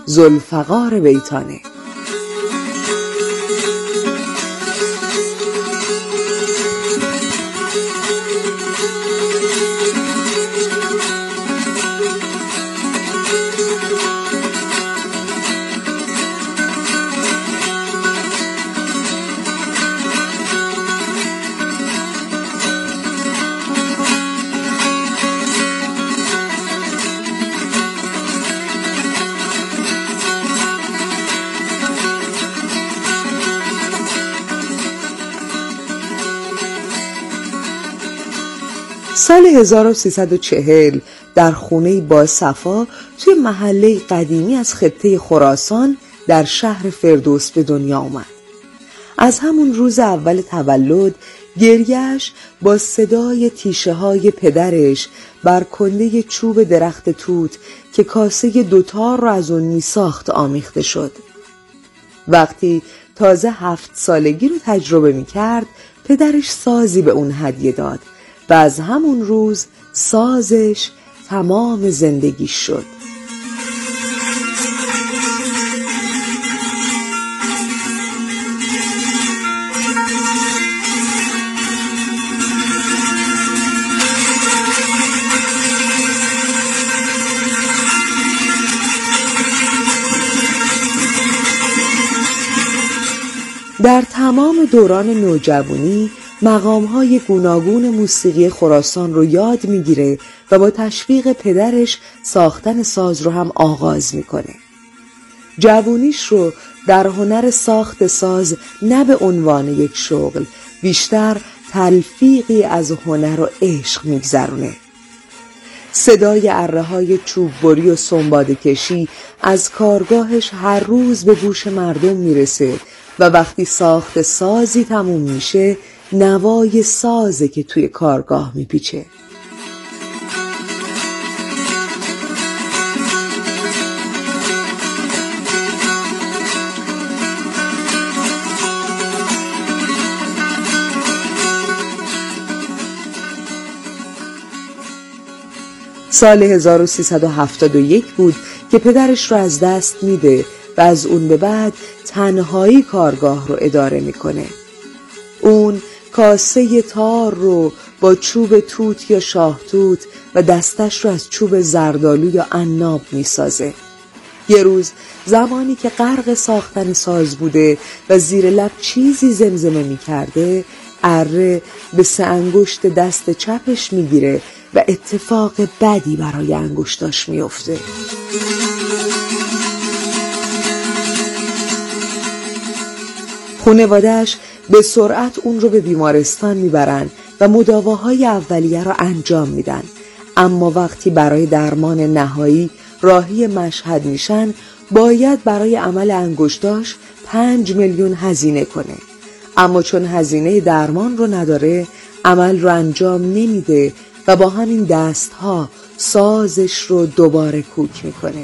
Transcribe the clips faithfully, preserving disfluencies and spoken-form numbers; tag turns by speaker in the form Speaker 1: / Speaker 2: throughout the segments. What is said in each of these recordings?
Speaker 1: ذوالفقار بیتانه. سال هزار و سیصد و چهل در خونه با صفا توی محله قدیمی از خطه خراسان در شهر فردوس به دنیا آمد. از همون روز اول تولد گریه‌اش با صدای تیشه های پدرش بر کنده چوب درخت توت که کاسه دوتار را از اون می ساخت آمیخته شد. وقتی تازه هفت سالگی رو تجربه می کرد پدرش سازی به اون هدیه داد و از همون روز سازش تمام زندگی شد. در تمام دوران نوجوانی مقام‌های گوناگون موسیقی خراسان رو یاد میگیره و با تشویق پدرش ساختن ساز رو هم آغاز میکنه. جوونیش رو در هنر ساخت ساز نه به عنوان یک شغل، بیشتر تلفیقی از هنر و عشق میگذرونه. صدای اره‌های چوببری و سنباده کشی از کارگاهش هر روز به گوش مردم میرسه و وقتی ساخت سازی تموم میشه نوای سازه که توی کارگاه میپیچه. سال هزار و سیصد و هفتاد و یک بود که پدرش رو از دست میده و از اون به بعد تنهایی کارگاه رو اداره میکنه. اون کاسه تار رو با چوب توت یا شاه توت و دستش رو از چوب زردالو یا عناب میسازه. یه روز زمانی که غرق ساختن ساز بوده و زیر لب چیزی زمزمه میکرده، اره به سه انگشت دست چپش میگیره و اتفاق بدی برای انگشتاش میفته. خانواده‌اش به سرعت اون رو به بیمارستان میبرن و مداواهای اولیه رو انجام میدن، اما وقتی برای درمان نهایی راهی مشهد میشن باید برای عمل انگشتاش پنج میلیون هزینه کنه، اما چون هزینه درمان رو نداره عمل رو انجام نمیده و با همین دستها سازش رو دوباره کوک میکنه.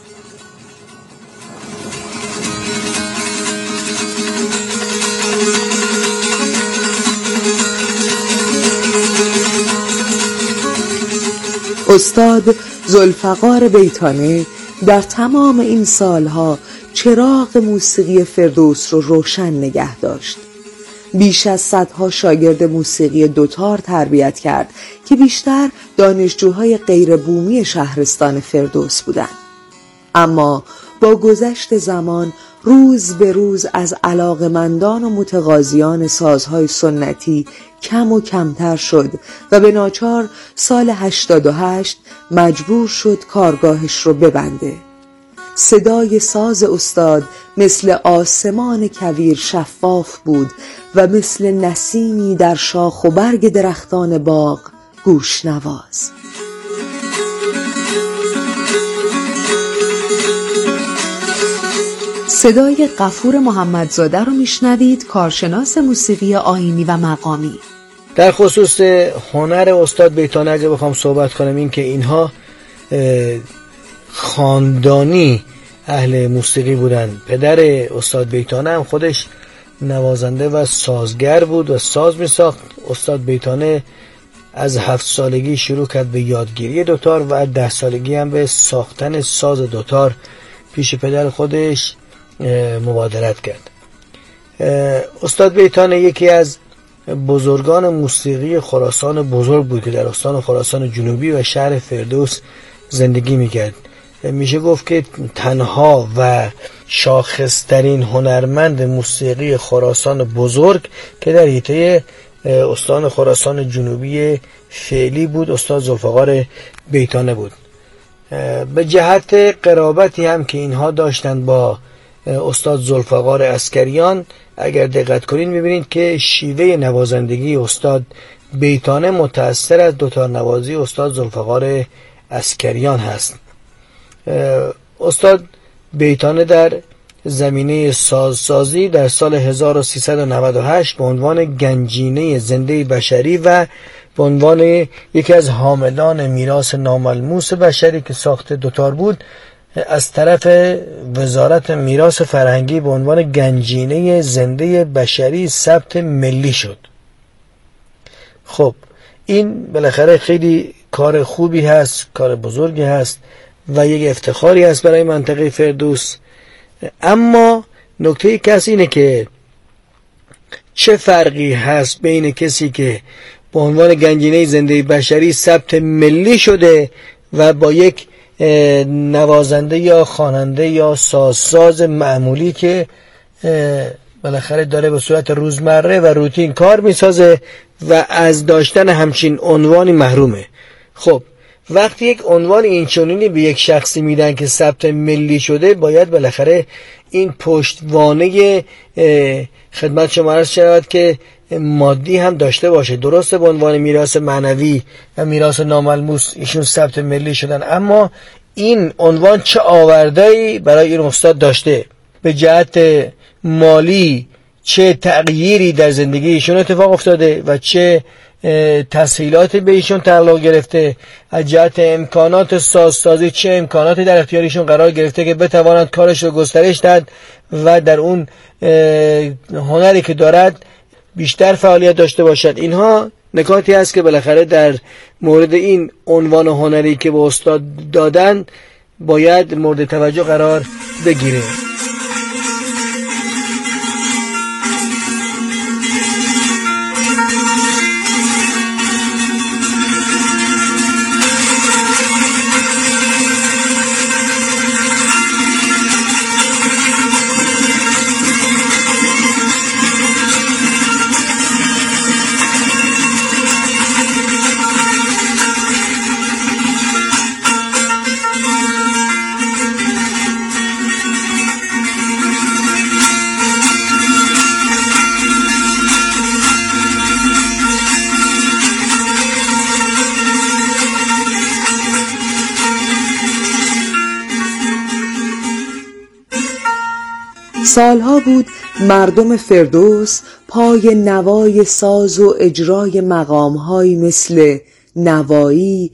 Speaker 1: استاد ذوالفقار بیتانه در تمام این سالها چراغ موسیقی فردوس رو روشن نگه داشت. بیش از صدها شاگرد موسیقی دوتار تربیت کرد که بیشتر دانشجوهای غیر بومی شهرستان فردوس بودند. اما با گذشت زمان روز به روز از علاقمندان و متقاضیان سازهای سنتی کم و کمتر شد و به ناچار سال هشتاد و هشت مجبور شد کارگاهش رو ببنده. صدای ساز استاد مثل آسمان کویر شفاف بود و مثل نسیمی در شاخ و برگ درختان باغ گوشنواز. صدای غفور محمدزاده رو میشنوید، کارشناس موسیقی آیینی و مقامی.
Speaker 2: در خصوص هنر استاد بیتانه اگه بخوام صحبت کنم این که اینها خاندانی اهل موسیقی بودن. پدر استاد بیتانه هم خودش نوازنده و سازگر بود و ساز می ساخت. استاد بیتانه از هفت سالگی شروع کرد به یادگیری دوتار و ده سالگی هم به ساختن ساز دوتار پیش پدر خودش مبادرت کرد. استاد بیتانه یکی از بزرگان موسیقی خراسان بزرگ بود که در استان خراسان جنوبی و شهر فردوس زندگی میکرد. میشه گفت که تنها و شاخصترین هنرمند موسیقی خراسان بزرگ که در حیطه استان خراسان جنوبی فعلی بود استاد ذوالفقار بیتانه بود. به جهت قرابتی هم که اینها داشتند با استاد ذوالفقار عسکریان، اگر دقت کنید میبینید که شیوه نوازندگی استاد بیتانه متأثر از دوتار نوازی استاد ذوالفقار عسکریان هست. استاد بیتانه در زمینه سازسازی در سال هزار و سیصد و نود و هشت به عنوان گنجینه زنده بشری و به عنوان یکی از حاملان میراث ناملموس بشری که ساخت دوتار بود از طرف وزارت میراث فرهنگی به عنوان گنجینه زنده بشری ثبت ملی شد. خب این بالاخره خیلی کار خوبی هست، کار بزرگی هست و یک افتخاری هست برای منطقه فردوس. اما نکته کس اینه که چه فرقی هست بین کسی که به عنوان گنجینه زنده بشری ثبت ملی شده و با یک نوازنده یا خواننده یا سازساز معمولی که بالاخره داره به صورت روزمره و روتین کار میسازه و از داشتن همچین عنوانی محرومه. خب وقتی یک عنوان اینچنینی به یک شخصی میدن که ثبت ملی شده، باید بالاخره این پشتوانه خدمت شما عرض شود که مادی هم داشته باشه. درسته به عنوان میراث معنوی و میراث ناملموس ایشون ثبت ملی شدن، اما این عنوان چه آورده‌ای برای این استاد داشته؟ به جهت مالی چه تغییری در زندگی ایشون اتفاق افتاده و چه تسهیلاتی به ایشون تعلق گرفته؟ از جهت امکانات سازسازی چه امکاناتی در اختیارشون قرار گرفته که بتوانند کارش رو گسترش داد و در اون هنری که دارد بیشتر فعالیت داشته باشد؟ اینها نکاتی هست که بالاخره در مورد این عنوان هنری که به استاد دادن باید مورد توجه قرار بگیره.
Speaker 1: سالها بود مردم فردوس پای نوای ساز و اجرای مقام‌هایی مثل نوایی،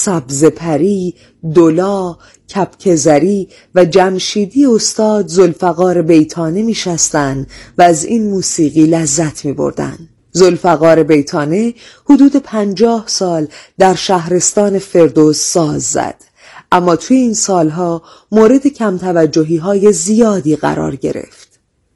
Speaker 1: سبزپری، دلا، کپکزری و جمشیدی استاد ذوالفقار بیتانه میشستند و از این موسیقی لذت می‌بردند. ذوالفقار بیتانه حدود پنجاه سال در شهرستان فردوس ساز زد، اما توی این سالها مورد کم توجهی های زیادی قرار گرفت.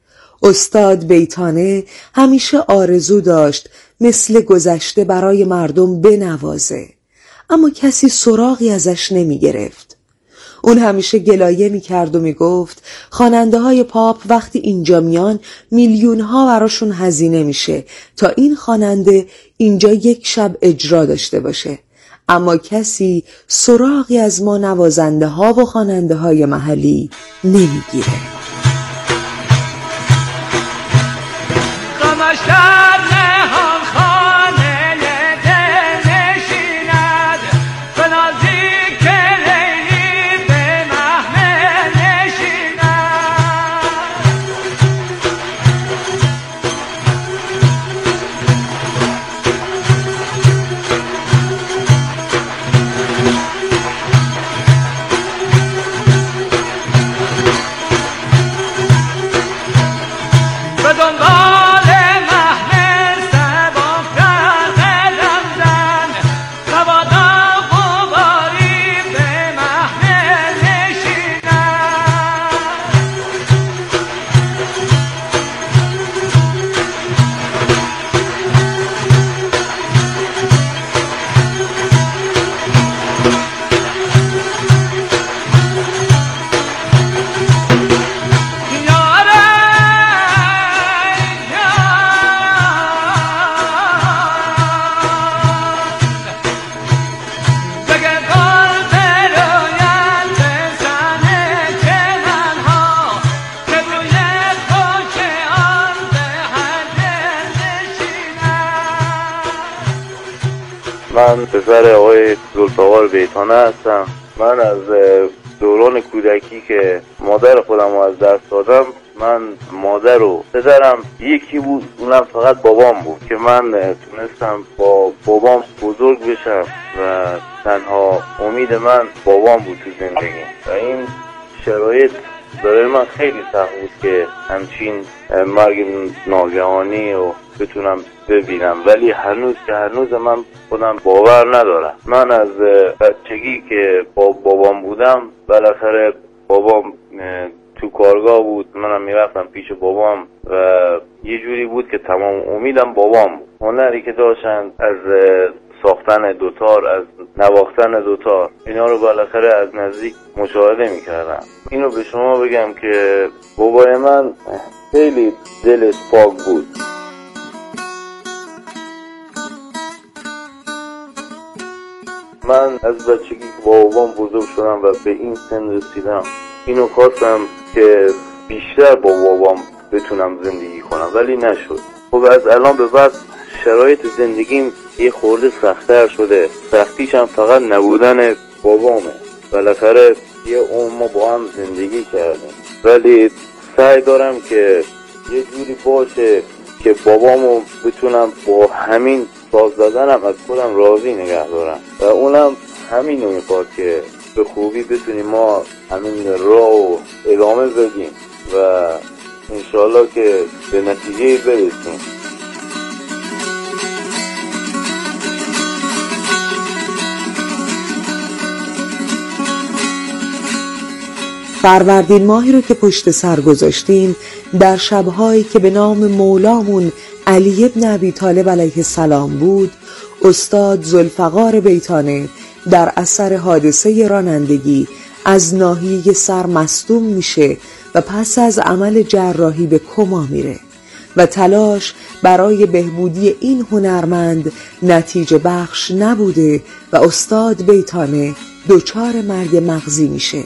Speaker 1: استاد بیتانه همیشه آرزو داشت مثل گذشته برای مردم بنوازه، اما کسی سراغی ازش نمی گرفت. اون همیشه گلایه می کرد و می گفت خواننده های پاپ وقتی اینجا میان میلیون ها براشون هزینه میشه تا این خواننده اینجا یک شب اجرا داشته باشه، اما کسی سراغی از ما نوازنده ها و خواننده های محلی نمیگیره.
Speaker 3: به دنبال محمل من پسر آقای ذوالفقار بیتانه هستم. من از دوران کودکی که مادر خودم رو از دست دادم، من مادر و پدرم یکی بود، اونم فقط بابام بود که من تونستم با بابام بزرگ بشم و تنها امید من بابام بود تو زندگی. و این شرایط برای من خیلی سخت بود که همچین مرگ ناگهانی رو بتونم ببینم، ولی هنوز که هنوز من خودم باور ندارم. من از بچگی که با بابام بودم، بالاخره بابام تو کارگاه بود، منم میرفتم پیش بابام و یه جوری بود که تمام امیدم بابام بود. هنری که داشتن از ساختن دوتار، از نواختن دوتار، اینا رو بالاخره از نزدیک مشاهده میکردم. اینو به شما بگم که بابای من خیلی دلش پاک بود. من از بچگی که با بابام بزرگ شدم و به این سن رسیدم، اینو خواستم که بیشتر با بابام بتونم زندگی کنم، ولی نشد. خب از الان به بعد شرایط زندگیم یه خورده سخت‌تر شده. سختیش هم فقط نبودن بابامه. بالاخره یه عمر ما با هم زندگی کردیم، ولی سعی دارم که یه جوری باشه که بابامو بتونم با همین ساز زدنم از خودم راضی نگه دارم و اونم همینو میخواد که به خوبی بتونیم ما همین راه و ادامه بدیم و انشالله که به نتیجه برسیم.
Speaker 1: فروردین ماهی رو که پشت سر گذاشتیم، در شبهایی که به نام مولامون علی ابن ابی طالب علیه السلام بود، استاد ذوالفقار بیتانه در اثر حادثه رانندگی از ناحیه سر مصدوم میشه و پس از عمل جراحی به کما میره و تلاش برای بهبودی این هنرمند نتیجه بخش نبوده و استاد بیتانه دچار مرگ مغزی میشه.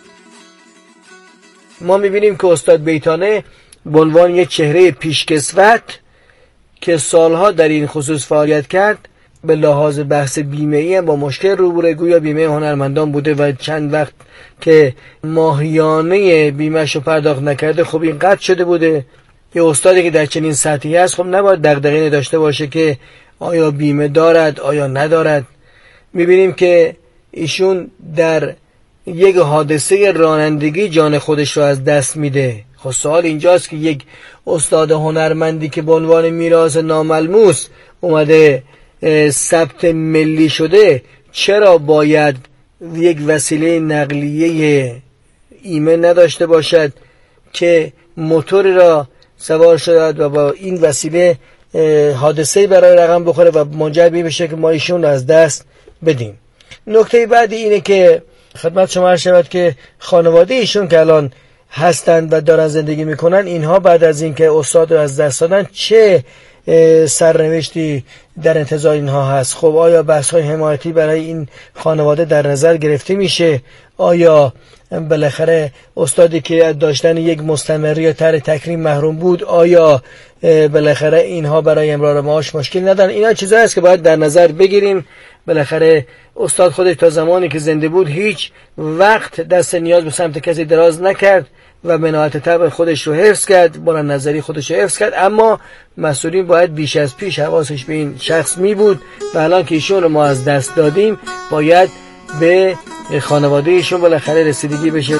Speaker 2: ما میبینیم که استاد بیتانه به عنوان یک چهره پیشکسوت که سالها در این خصوص فعالیت کرد، به لحاظ بحث بیمه‌ای هم با مشکل روبروه، گویا بیمه هنرمندان بوده و چند وقت که ماهیانه بیمه‌شو پرداخت نکرده، خب این قطع شده بوده. یه استادی که در چنین سطحی هست خب نباید دغدغه‌ای داشته باشه که آیا بیمه دارد آیا ندارد. میبینیم که ایشون در یک حادثه رانندگی جان خودش رو از دست میده. خب سوال اینجاست که یک استاد هنرمندی که به عنوان میراث ناملموس اومده ثبت ملی شده، چرا باید یک وسیله نقلیه ایمن نداشته باشد که موتوری را سوار شد و با این وسیله حادثه‌ای برای رقم بخوره و منجر بشه که ما ایشون رو از دست بدیم. نکته بعدی اینه که خدمت شما عرض شود که خانواده ایشون که الان هستند و دارن زندگی میکنن، اینها بعد از اینکه استاد رو از دست دادن چه سرنوشتی در انتظار اینها هست؟ خب آیا بحث‌های حمایتی برای این خانواده در نظر گرفته میشه؟ آیا بالاخره استادی که از داشتن یک مستمری یا طرح تکریم محروم بود، آیا بالاخره اینها برای امرار معاش مشکل ندارن؟ اینا چیزایی است که باید در نظر بگیریم. بالاخره استاد خودش تا زمانی که زنده بود هیچ وقت دست نیاز به سمت کسی دراز نکرد و مناعت طبع خودش رو حفظ کرد، بلند نظری خودش رو حفظ کرد، اما مسئولین باید بیش از پیش حواسش به این شخص می بود و الان که ایشون رو ما از دست دادیم باید به خانواده ایشون بالاخره رسیدگی بشه.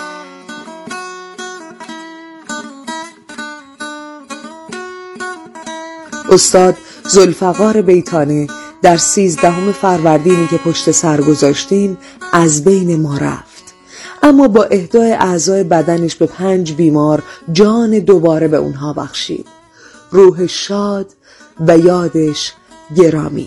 Speaker 1: استاد ذوالفقار بیتانه در سیزدهم فروردینی که پشت سر گذاشتیم از بین ما رفت، اما با اهدای اعضای بدنش به پنج بیمار جان دوباره به اونها بخشید. روح شاد و یادش گرامی.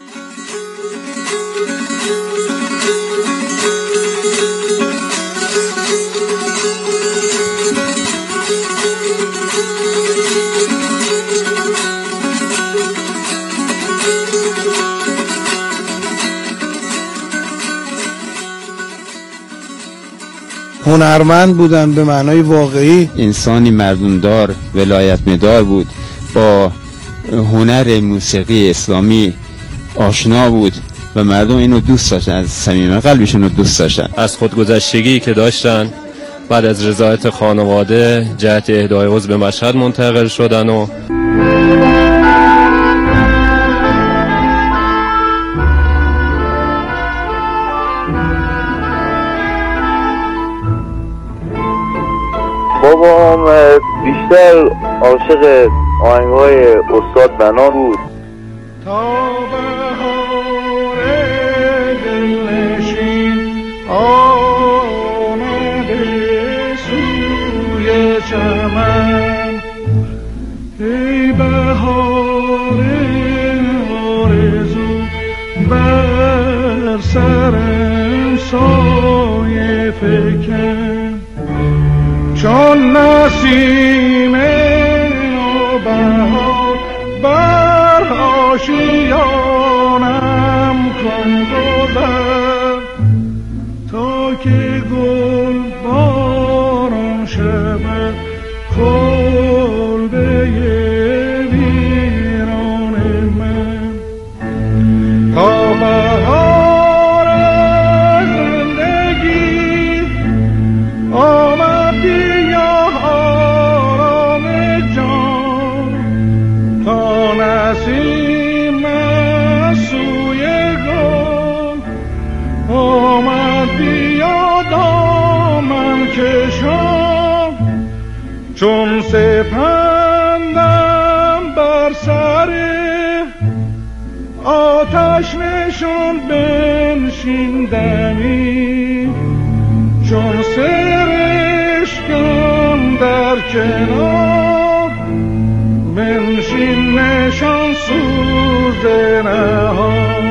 Speaker 4: هنرمند بودن به معنای واقعی،
Speaker 5: انسانی مردمدار ولایت مدار بود، با هنر موسیقی اسلامی آشنا بود و مردم اینو دوست داشتن، از صمیم قلبشون رو دوست داشتن.
Speaker 6: از خودگذشتگی که داشتن بعد از رضایت خانواده جهت اهدای عضو به مشهد منتقل شدن و
Speaker 3: بابام بیشتر عاشق آهنگ‌های استاد بنا بود.
Speaker 7: تا بهار دلنشین آمده سوی چمن، ای بهار آرزو بر سرم سایه فکن، چون نسیم بهار بر آشیانم کن گذر، تا که گل باران شود کلبه ویران من. تا بهار زندگی آمد بیا آرام جان، تا نسیم سوی گل آمد بیا دامن کشان، چون سپندم بر سر آتش نشان بنشیندمی، چون سرشکم در کنار بنشین نشان سوز نهان.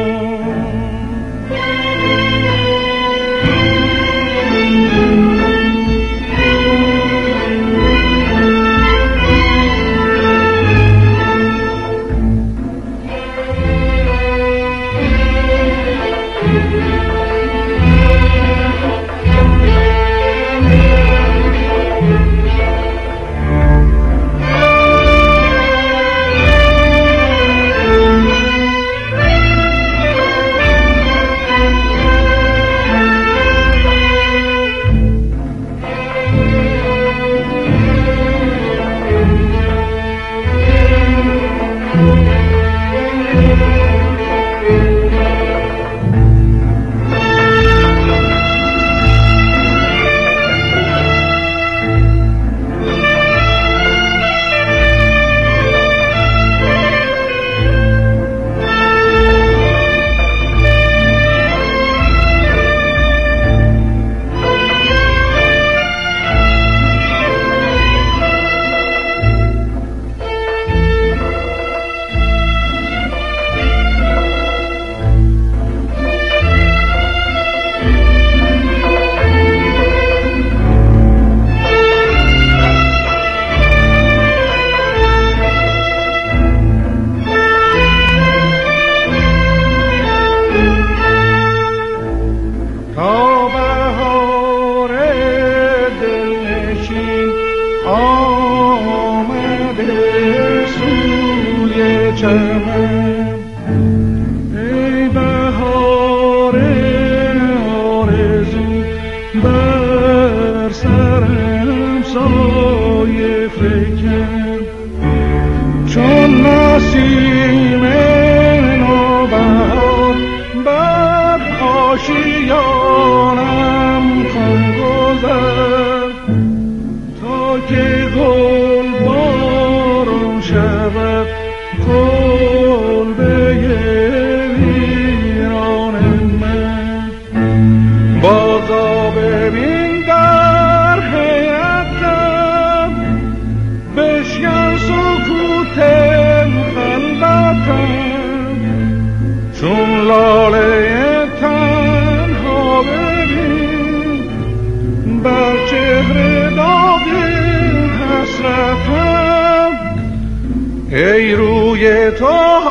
Speaker 7: ای روی تو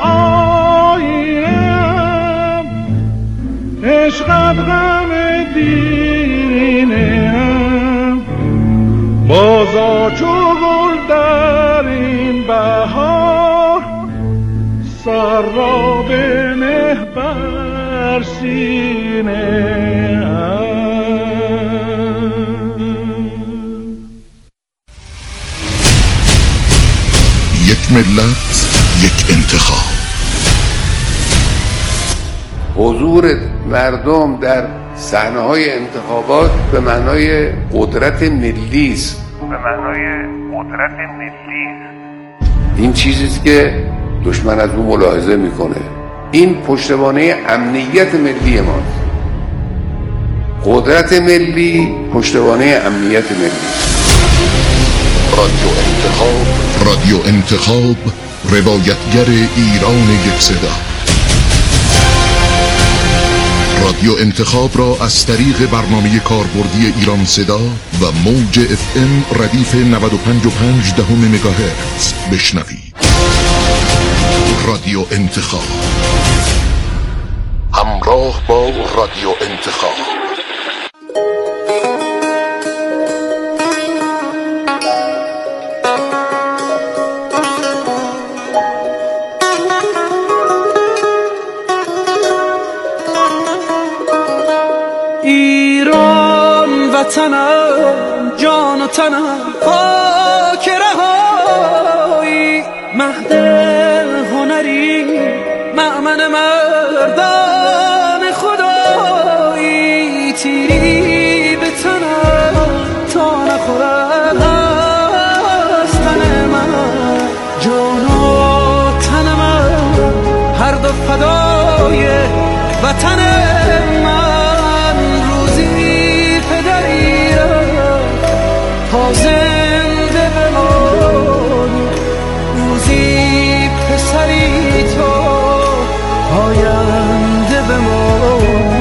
Speaker 7: آینم، عشقت غم دینم، بازا چو گل در این بهار، سر را به مهبر در سینه
Speaker 8: یک ملت، یک انتخاب.
Speaker 9: حضور مردم در صحنه‌های انتخابات به معنای قدرت ملی است.
Speaker 7: به معنای قدرت ملی است.
Speaker 9: این چیزیست که دشمن از اون ملاحظه میکنه. این پشتوانه امنیت ملی ماست. قدرت ملی پشتوانه امنیت ملی.
Speaker 8: رادیو انتخاب، رادیو انتخاب، روایتگر ایران یک صدا. رادیو انتخاب را از طریق برنامه کاربردی ایران صدا و موج اف ام ردیف نود و پنج و پنج دهم مگاهرتز بشنوید. رادیو انتخاب، همراه با رادیو انتخاب.
Speaker 10: وطنم، جان و تنم، خاک رهایی، مهد هنری، مأمن مردان خدایی، تیری به تنم تا نخورد از تن من، جان و تن من هر دو فدای وطن من. تا زنده بمانی، روزی پسری تو آینده بمانی.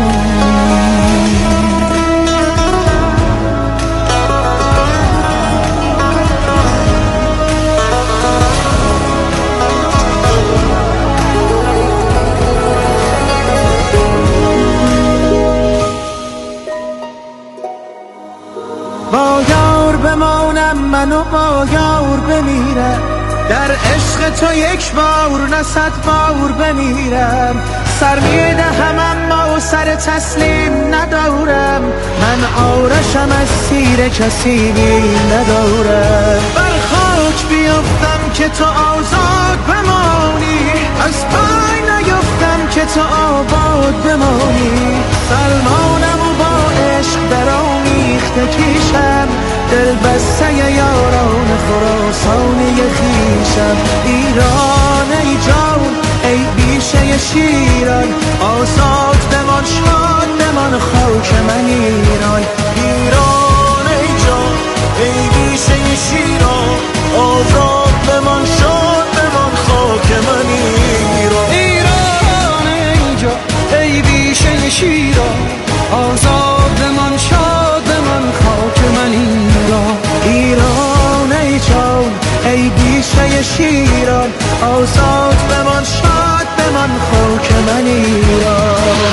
Speaker 10: با یار بمانم من و با یار بمیرم، در عشق تو یک بار نه صد بار بمیرم. سر میدهم اما سر تسلیم ندارم، من آرشم از سیر کسی ندارم. بر خاک بیفتم که تو آزاد بمانی، از پای نیفتم که تو آباد بمانی. سلمانم و با عشق در آمیخته کیشم، دل بسته یاران خراسانی خیشم. ایران ای جان ای بیشه شیران، آزاد بمان شاد بمان خاک من ایران. ایران ای جان ای بیشه شیران، آزاد بمان شاد بمان خاک من ایران. ایران ای جان ای بیشه شیران، آزاد بمان شاد بمان خاک من ایران. ایران ای جان ای بیشه شیران، آزاد بمان شاد بمان خاک من ایران.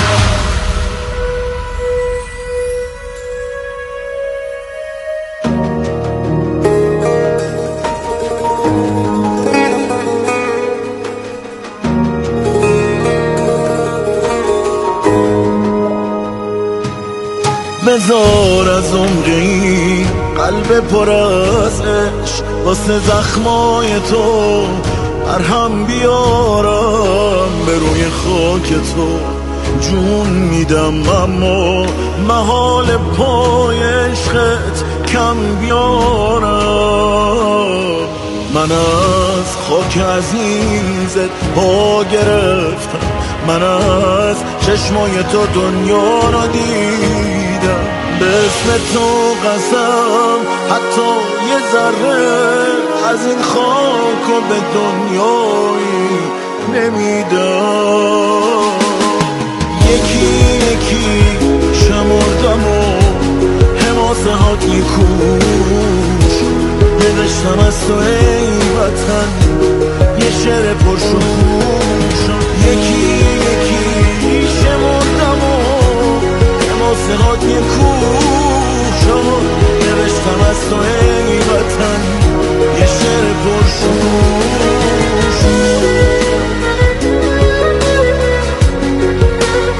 Speaker 11: بذار از عمری قلب پر از عشق، واسه زخمای تو مرهم بیارم. به روی خاک تو جون میدم اما محال پای عشقت کم بیارم. من از خاک عزیزت پا گرفتم، من از چشمای تو دنیا را دیدم. به اسم تو قسم حتی یه ذره از این خاک و به دنیایی نمیدم. یکی یکی شمردم و حماسه هات میکوش، نوشتم از تو ای وطن یه شعر پرشوش. یکی یکی شمردم و حماسه هات میکوش، نوشتم از تو ای وطن یه شعر پرشوش.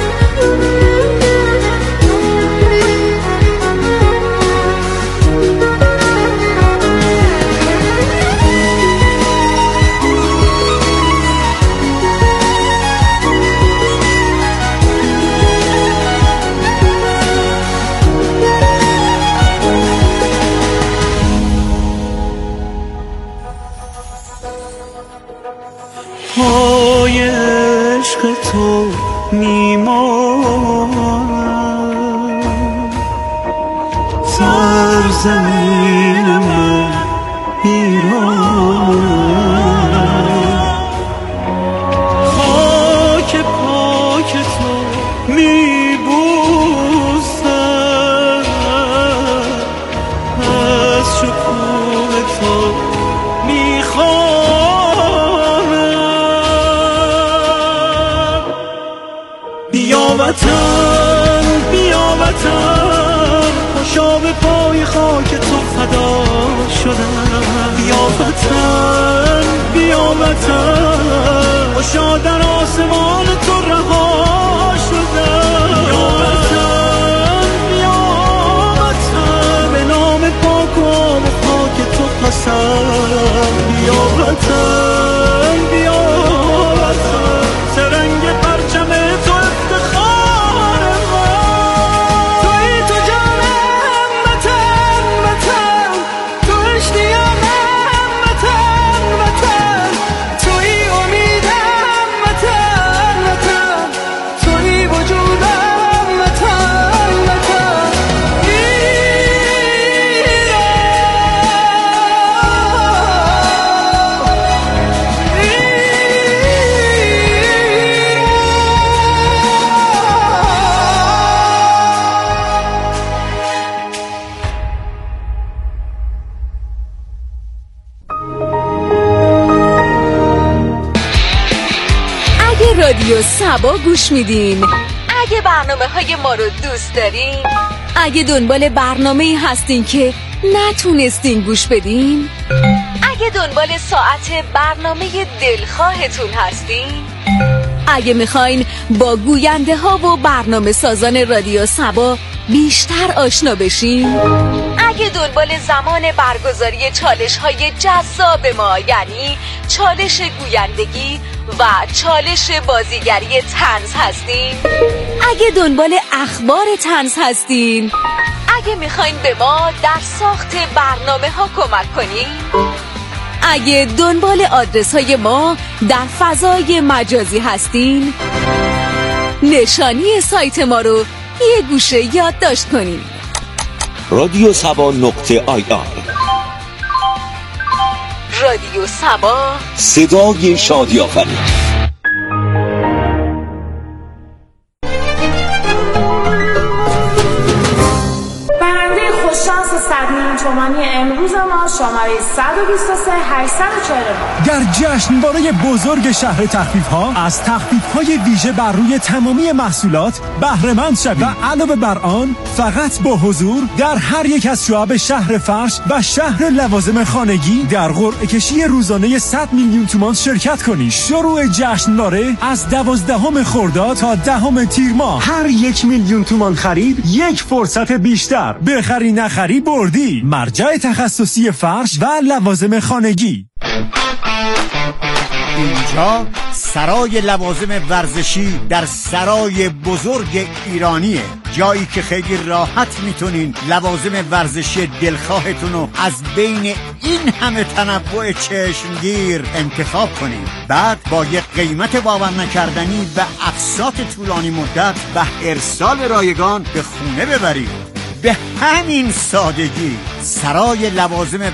Speaker 11: پای عشق تو میمانم، سرزمین من ایران، خاک پاک تو میبوسم، از شکوه تو میخوانم. بیا وطن بیا وطن، خوشا به پای خاک تو فدا شدم. بیا وطن بیا وطن، خوشا در آسمان تو رها شدم. بیا وطن بیا وطن، به نام پاک و آب و خاک تو قسم. بیا وطن بیا وطن، سرنگ پرچم تو افتخار من. توی تو جانم وطن وطن، تو اشتیاقم وطن وطن، توی امیدم وطن وطن، توی وجودم وطن وطن.
Speaker 12: اگه رادیو سبا گوش میدین، اگه برنامه های ما رو دوست دارین، اگه دنبال برنامه‌ای هستین که نتونستین گوش بدین، اگه دنبال ساعت برنامه دلخواهتون هستین، اگه میخواین با گوینده ها و برنامه سازان رادیو سبا بیشتر آشنا بشین، اگه دنبال زمان برگزاری چالش های جذاب ما، یعنی چالش گویندگی و چالش بازیگری طنز هستین، اگه دنبال اخبار طنز هستین، اگه میخواین به ما در ساخت برنامه ها کمک کنین، اگه دنبال آدرس های ما در فضای مجازی هستین، نشانی سایت ما رو یه گوشه یادداشت کنین:
Speaker 13: رادیو سبا نقطه آی آر.
Speaker 12: رادیو سبا،
Speaker 13: صدای شادی آفرین.
Speaker 14: برنده خوششانس صد میلیون تومانی امروز ما شماره صد و بیست و سه هشتصد و چهل و نه.
Speaker 15: در جشنواره بزرگ شهر تخفیف‌ها از تخفیف‌های ویژه بر روی تمامی محصولات بهره‌مند شوید و علاوه بر آن فقط با حضور در هر یک از شعب شهر فرش و شهر لوازم خانگی در قرعه کشی روزانه صد میلیون تومان شرکت کنید. شروع جشنواره از دوازدهم خرداد تا دهم تیر ماه. هر یک میلیون تومان خرید یک فرصت بیشتر. بخری نخری بردی. مرجع تخصصی فرش و لوازم خانگی.
Speaker 16: اینجا سرای لوازم ورزشی در سرای بزرگ ایرانیه، جایی که خیلی راحت میتونین لوازم ورزشی دلخواهتون رو از بین این همه تنوع چشمگیر انتخاب کنید. بعد با یک قیمت باور نکردنی و اقساط طولانی مدت و ارسال رایگان به خونه ببرید. به همین سادگی سرای لوازم